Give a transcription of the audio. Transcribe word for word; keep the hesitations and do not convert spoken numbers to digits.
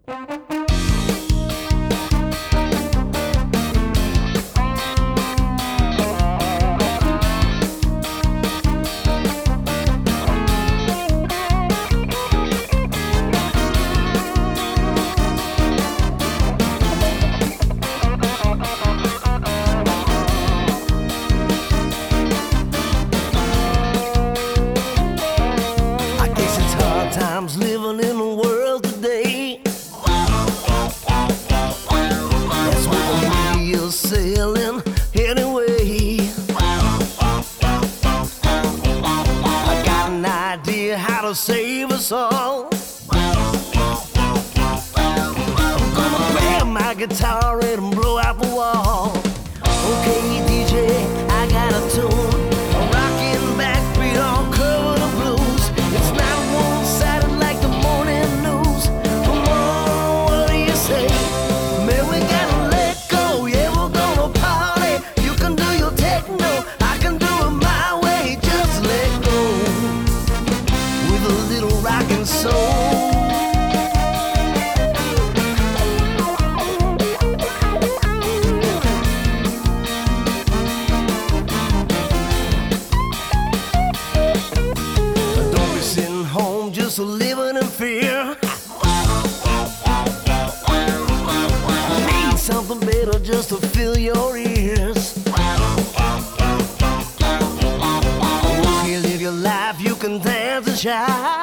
Times living in the world today. That's what the media's selling anyway. I got an idea how to save us all. I'm gonna grab my guitar and blow out the wall. Okay, D J, I got a tune. A rockin' backbeat all covered in blues. It's not one-sided like the morning news. Come on, what do you say? Man, we gotta let go. Yeah, we're gonna party. You can do your techno, I can do it my way. Just let go with a little rockin' soul. Just living in fear. Need something better just to fill your ears. Okay, live your life, you can dance and shout.